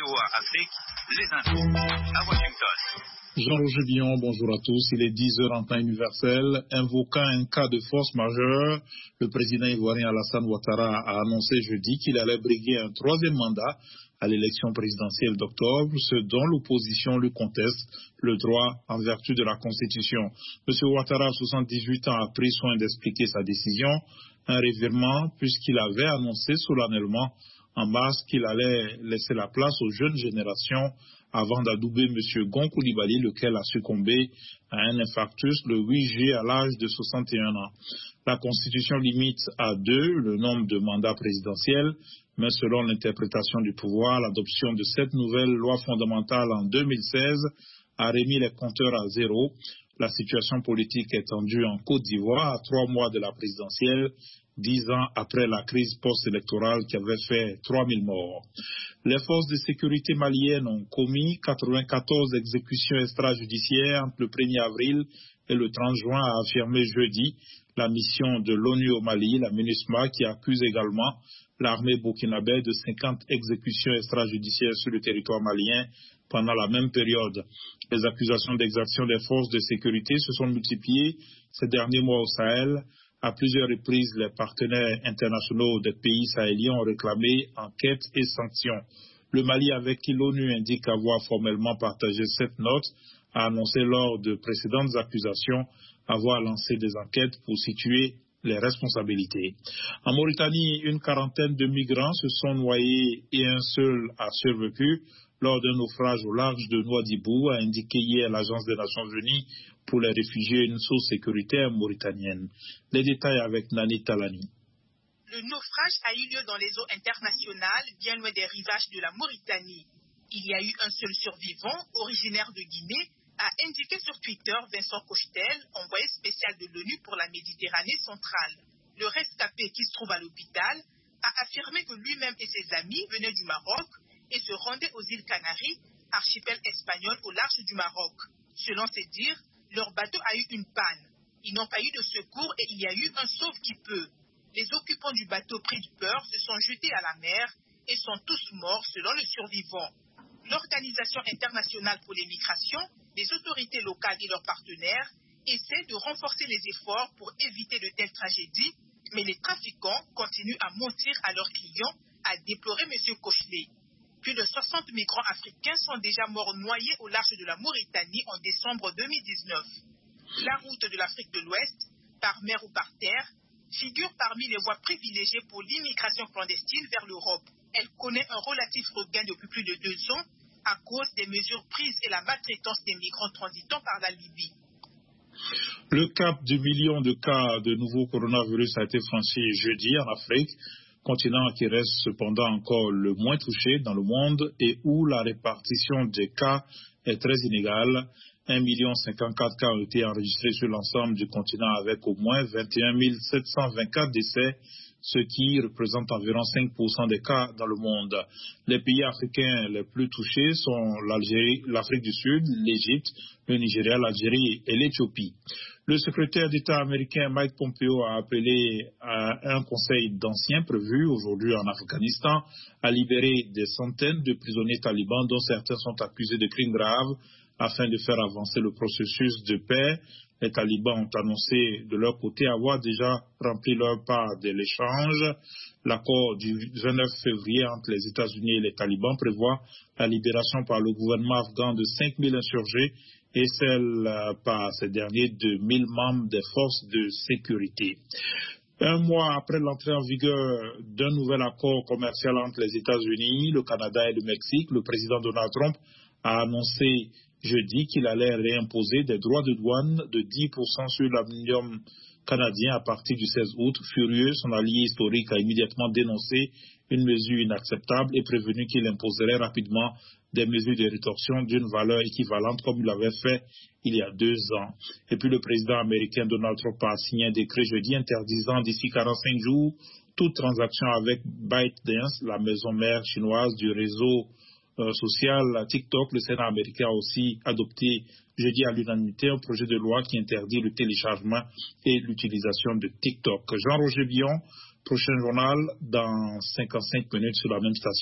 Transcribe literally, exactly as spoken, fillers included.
V O A Afrique, les infos à Washington. Jean-Roger Billon, bonjour à tous. Il est dix heures en temps universel. Invoquant un cas de force majeure, le président ivoirien Alassane Ouattara a annoncé jeudi qu'il allait briguer un troisième mandat à l'élection présidentielle d'octobre, ce dont l'opposition lui conteste le droit en vertu de la Constitution. M. Ouattara, soixante-dix-huit ans, a pris soin d'expliquer sa décision, un revirement puisqu'il avait annoncé solennellement en mars qu'il allait laisser la place aux jeunes générations avant d'adouber M. Gon Coulibaly, lequel a succombé à un infarctus le huit juillet à l'âge de soixante et un ans. La Constitution limite à deux le nombre de mandats présidentiels, mais selon l'interprétation du pouvoir, l'adoption de cette nouvelle loi fondamentale en deux mille seize a remis les compteurs à zéro. La situation politique est tendue en Côte d'Ivoire à trois mois de la présidentielle, dix ans après la crise post-électorale qui avait fait trois mille morts. Les forces de sécurité maliennes ont commis quatre-vingt-quatorze exécutions extrajudiciaires entre le premier avril et le trente juin, a affirmé jeudi la mission de l'ONU au Mali, la MINUSMA, qui accuse également l'armée burkinabé de cinquante exécutions extrajudiciaires sur le territoire malien pendant la même période. Les accusations d'exaction des forces de sécurité se sont multipliées ces derniers mois au Sahel. À plusieurs reprises, les partenaires internationaux des pays sahéliens ont réclamé enquêtes et sanctions. Le Mali, avec qui l'ONU indique avoir formellement partagé cette note, a annoncé lors de précédentes accusations avoir lancé des enquêtes pour situer les responsabilités. En Mauritanie, une quarantaine de migrants se sont noyés et un seul a survécu lors d'un naufrage au large de Nouadhibou, a indiqué hier l'Agence des Nations Unies pour les réfugiés, une source sécuritaire mauritanienne. Les détails avec Nani Talani. Le naufrage a eu lieu dans les eaux internationales, bien loin des rivages de la Mauritanie. Il y a eu un seul survivant, originaire de Guinée, a indiqué sur Twitter Vincent Cochetel, envoyé spécial de l'ONU pour la Méditerranée centrale. Le rescapé, qui se trouve à l'hôpital, a affirmé que lui-même et ses amis venaient du Maroc et se rendaient aux îles Canaries, archipel espagnol au large du Maroc. Selon ses dires, leur bateau a eu une panne. Ils n'ont pas eu de secours et il y a eu un sauve-qui-peut. Les occupants du bateau pris de peur se sont jetés à la mer et sont tous morts selon le survivant. L'Organisation internationale pour les migrations, les autorités locales et leurs partenaires essaient de renforcer les efforts pour éviter de telles tragédies, mais les trafiquants continuent à mentir à leurs clients, a déploré M. Kochelet. Plus de soixante migrants africains sont déjà morts noyés au large de la Mauritanie en décembre deux mille dix-neuf. La route de l'Afrique de l'Ouest, par mer ou par terre, figure parmi les voies privilégiées pour l'immigration clandestine vers l'Europe. Elle connaît un relatif regain depuis plus de deux ans à cause des mesures prises et la maltraitance des migrants transitant par la Libye. Le cap du million de cas de nouveau coronavirus a été franchi jeudi en Afrique, continent qui reste cependant encore le moins touché dans le monde et où la répartition des cas est très inégale. un million cinquante-quatre cas ont été enregistrés sur l'ensemble du continent avec au moins vingt et un mille sept cent vingt-quatre décès, ce qui représente environ cinq pour cent des cas dans le monde. Les pays africains les plus touchés sont l'Algérie, l'Afrique du Sud, l'Égypte, le Nigeria, l'Algérie et l'Éthiopie. Le secrétaire d'État américain Mike Pompeo a appelé à un conseil d'anciens prévu aujourd'hui en Afghanistan à libérer des centaines de prisonniers talibans dont certains sont accusés de crimes graves afin de faire avancer le processus de paix. Les talibans ont annoncé de leur côté avoir déjà rempli leur part de l'échange. L'accord du vingt-neuf février entre les États-Unis et les talibans prévoit la libération par le gouvernement afghan de cinq mille insurgés et celle par ces derniers de mille membres des forces de sécurité. Un mois après l'entrée en vigueur d'un nouvel accord commercial entre les États-Unis, le Canada et le Mexique, le président Donald Trump a annoncé jeudi qu'il allait réimposer des droits de douane de dix pour cent sur l'aluminium canadien à partir du seize août. Furieux, son allié historique a immédiatement dénoncé une mesure inacceptable et prévenu qu'il imposerait rapidement des mesures de rétorsion d'une valeur équivalente comme il l'avait fait il y a deux ans. Et puis le président américain Donald Trump a signé un décret jeudi interdisant d'ici quarante-cinq jours toute transaction avec ByteDance, la maison mère chinoise du réseau Euh, social TikTok. Le Sénat américain a aussi adopté jeudi à l'unanimité un projet de loi qui interdit le téléchargement et l'utilisation de TikTok. Jean-Roger Billon, prochain journal dans cinquante-cinq minutes sur la même station.